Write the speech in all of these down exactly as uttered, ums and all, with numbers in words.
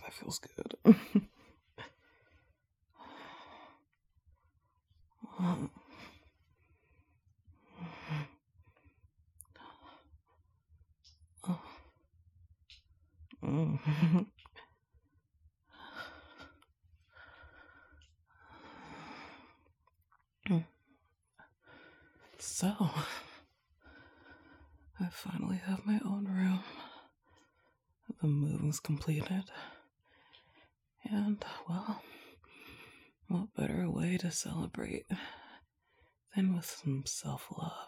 that feels good. So, I finally have my own room. The moving's completed. And, well, what better way to celebrate than with some self-love?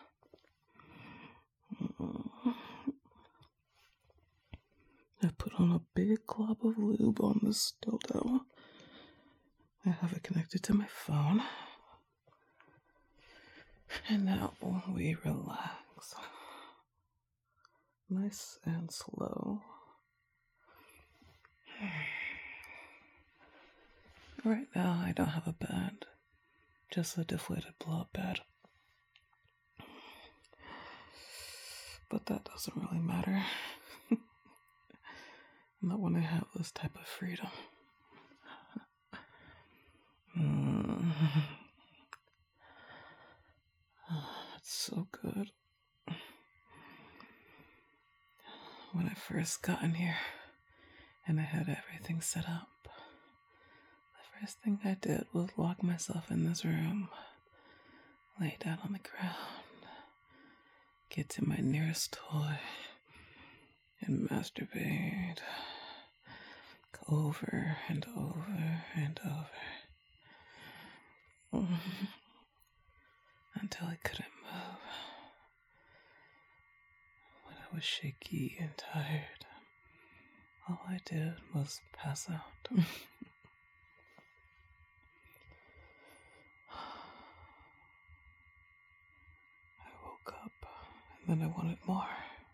I put on a big glob of lube on this dildo. I have it connected to my phone. And now we relax. Nice and slow. Right now, I don't have a bed, just a deflated blow-up bed. But that doesn't really matter. Not when I have this type of freedom. Mm. It's so good. When I first got in here and I had everything set up, the first thing I did was lock myself in this room, lay down on the ground, get to my nearest toy, and masturbate. Go over and over and over. Until I couldn't move. When I was shaky and tired, all I did was pass out. I woke up, and then I wanted more.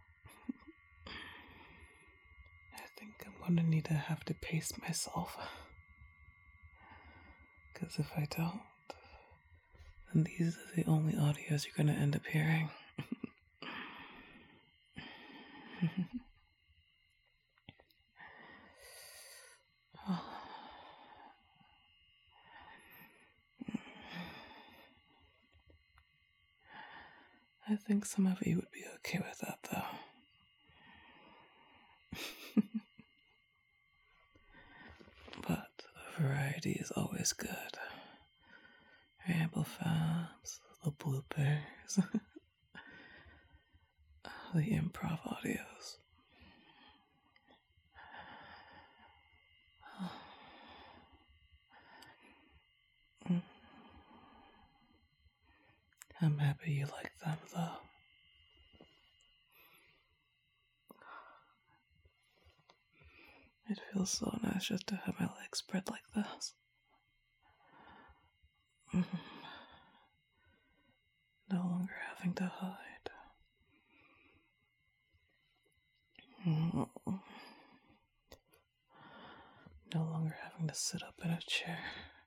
I think I'm gonna need to have to pace myself. Because if I don't, then these are the only audios you're gonna end up hearing. I think some of you would be okay with that, though. But variety is always good. Ramble fabs, the bloopers, the improv audios. I'm happy you like them, though. It feels so nice just to have my legs spread like this. Mm-hmm. No longer having to hide. Mm-hmm. No longer having to sit up in a chair.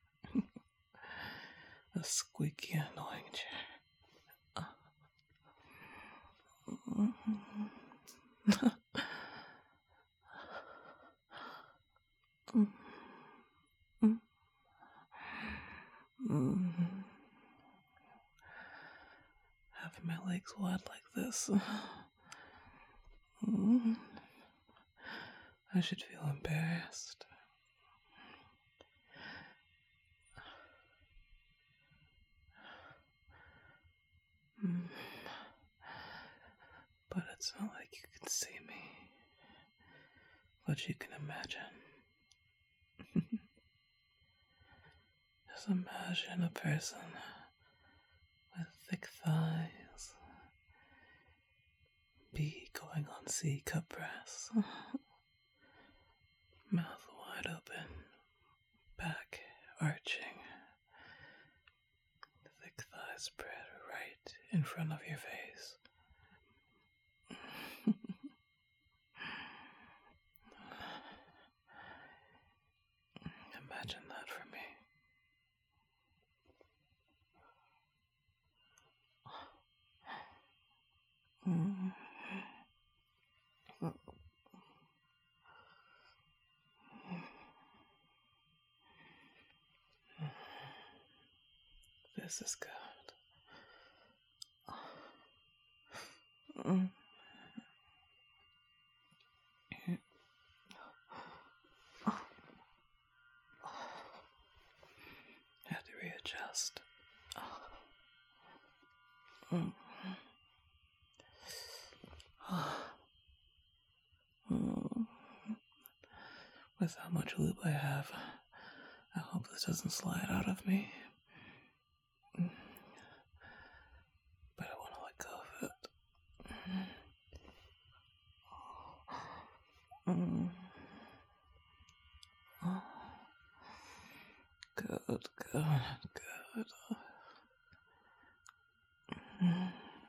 A squeaky, annoying chair. Mm-hmm. Mm-hmm. Mm-hmm. Having my legs wide like this. Mm-hmm. I should feel embarrassed. Mm. But it's not like you can see me. But you can imagine. Just imagine a person with thick thighs, B going on C cup breasts, mouth wide open, back arching, thick thighs spread right in front of your face. Imagine that for me. Mm. this is good. Mm. Have to readjust. Mm. Mm. With how much lube I have, I hope this doesn't slide out of me. Mm. But I want to let go of it. Mm. Oh. Good, good, good. Mm.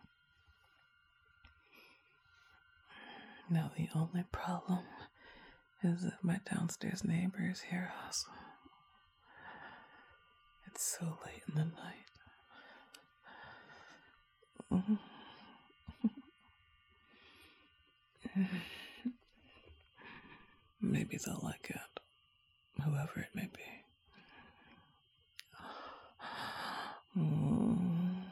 Now the only problem is if my downstairs neighbors hear us. It's so late in the night. Mm. Maybe they'll like it, whoever it may be. Mm.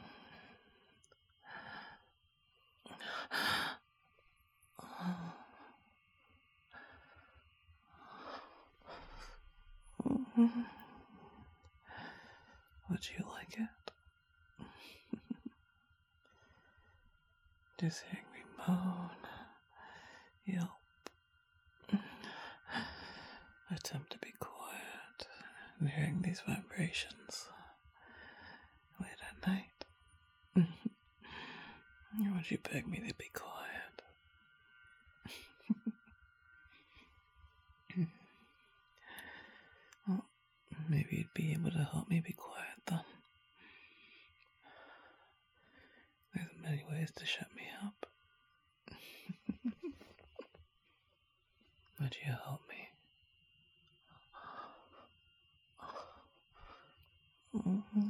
Would you like it? Just hearing me moan, yelp, attempt to be quiet, and hearing these vibrations late at night. Or would you beg me to be quiet? Well, maybe you'd be able to help me be quiet then. There's many ways to shut me up. Would you help me? Mm-hmm.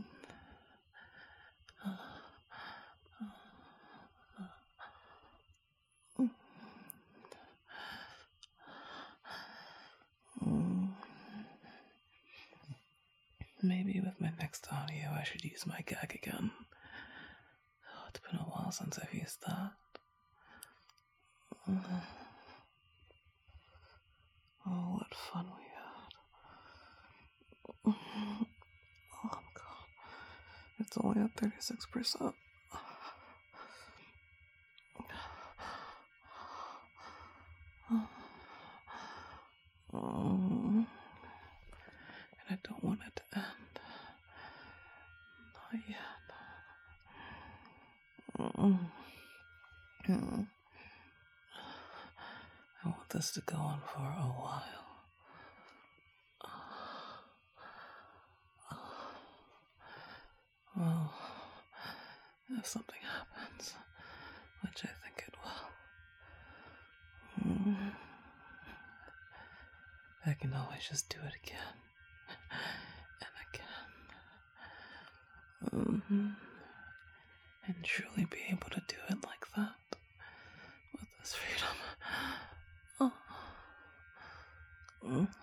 Maybe with my next audio I should use my gag again. Oh, it's been a while since I've used that. Oh, what fun we had. Oh god. It's only at thirty-six percent. Um, and I don't want it to end. Not yet. Mm. Mm. I want this to go on for a while. Well, if something happens, which I think it will, mm, I can always just do it again and again. Mm-hmm. And truly be able to do it like that with this freedom. Oh. Mm.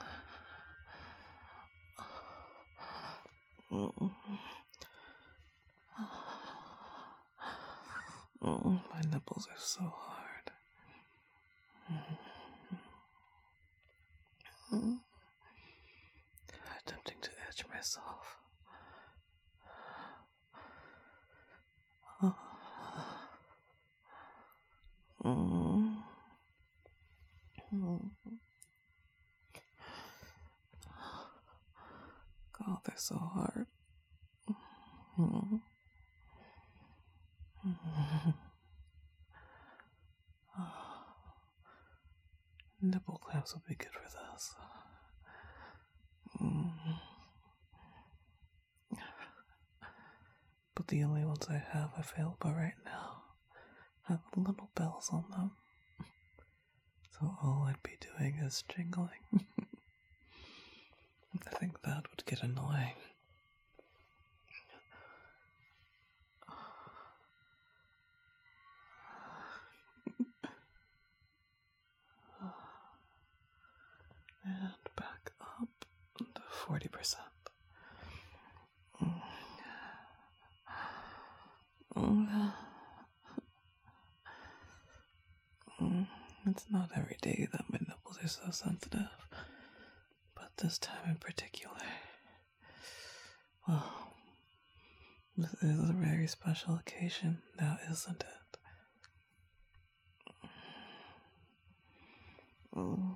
Mm. Oh, my nipples are so hard. Mm. Attempting to edge myself. Oh. Mm. Mm. God, they're so hard. Mm. Mm. Nipple clamps will be good for this. Mm. But the only ones I have available right now have little bells on them. So all I'd be doing is jingling. I think that would get annoying. And back up to forty percent. It's not every day that my nipples are so sensitive, but this time in particular, well, this is a very special occasion now, isn't it? Oh.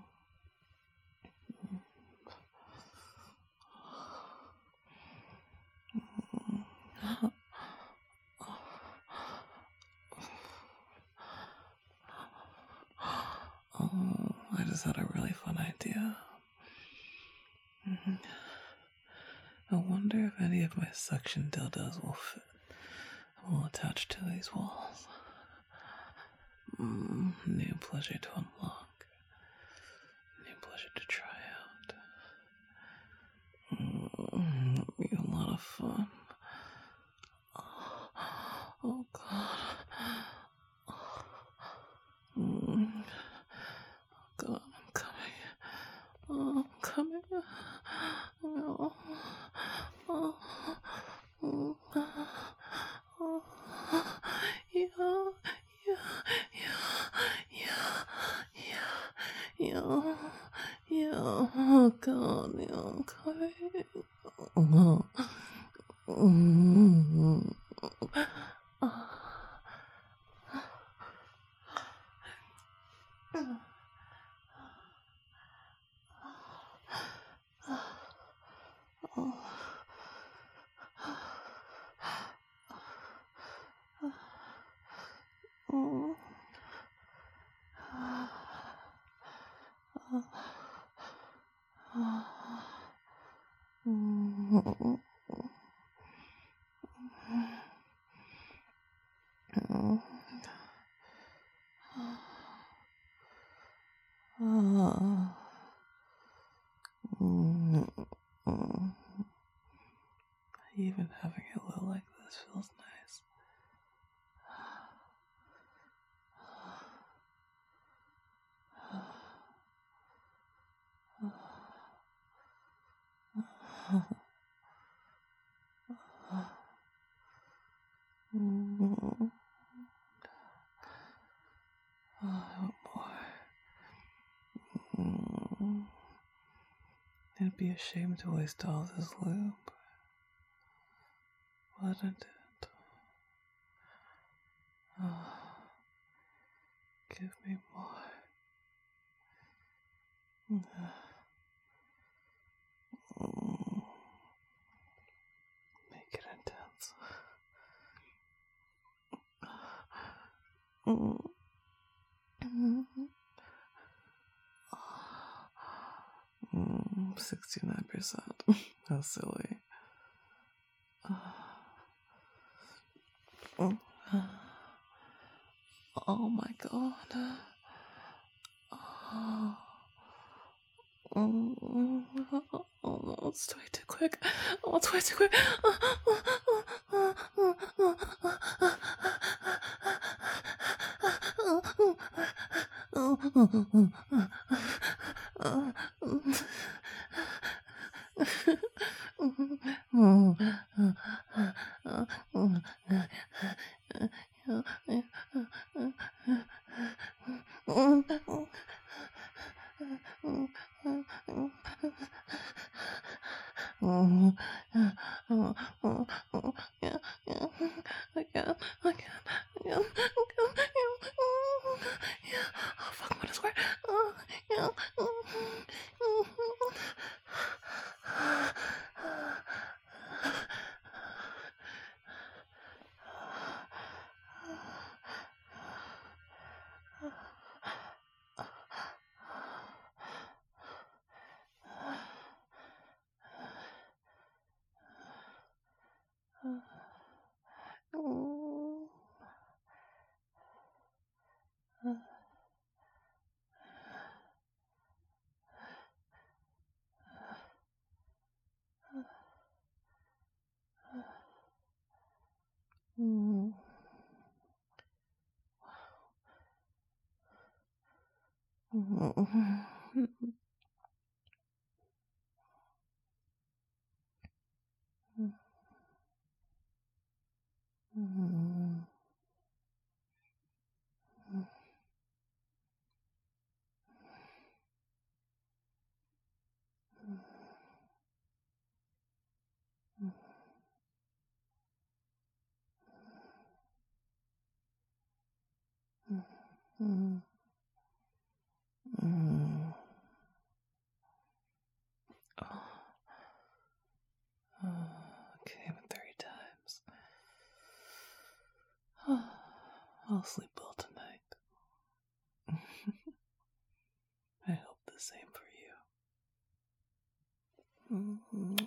Oh, I just had a really fun idea. Mm-hmm. I wonder if any of my suction dildos will fit and will attach to these walls. Mm, new pleasure to unlock. New pleasure to try out. Mm, it'll be a lot of fun. Oh, God. Mm. Oh, God, I'm coming. Oh, I'm coming. Oh, oh, oh, oh, yeah, yeah, yeah, yeah, yeah, yeah. Oh, God, yeah, I'm coming. Oh, mm, oh. Even having it low like this feels nice. Oh, I want more. I'd be ashamed to waste all this lube, wouldn't it? Oh, give me more. Make it intense. sixty-nine percent. How silly. Oh my God. Oh. Oh, no, it's way too quick. Oh, it's way too quick. Oh, yeah, oh, oh, oh, yeah, yeah, I can, I can, I can, I can, oh, yeah, oh, fuck, what is where, oh, yeah, oh, oh, Mm. Mm. Oh. Oh, came three times. Oh, I'll sleep well tonight. I hope the same for you. Mm-hmm.